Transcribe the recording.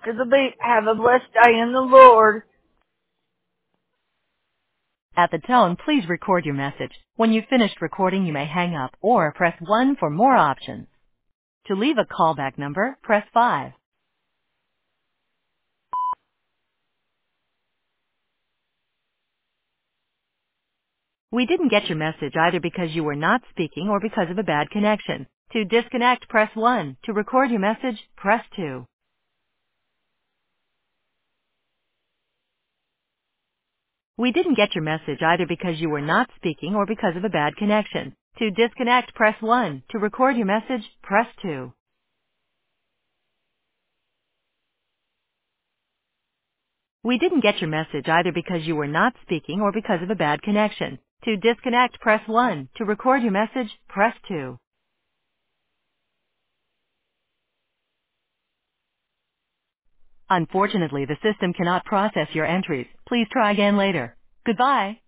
after the beep. Have a blessed day in the Lord. At the tone, please record your message. When you've finished recording, you may hang up or press 1 for more options. To leave a callback number, press 5. We didn't get your message either because you were not speaking or because of a bad connection. To disconnect, press 1. To record your message, press 2. We didn't get your message either because you were not speaking or because of a bad connection. To disconnect, press 1. To record your message, press 2. We didn't get your message either because you were not speaking or because of a bad connection. To disconnect, press 1. To record your message, press 2. Unfortunately, the system cannot process your entries. Please try again later. Goodbye.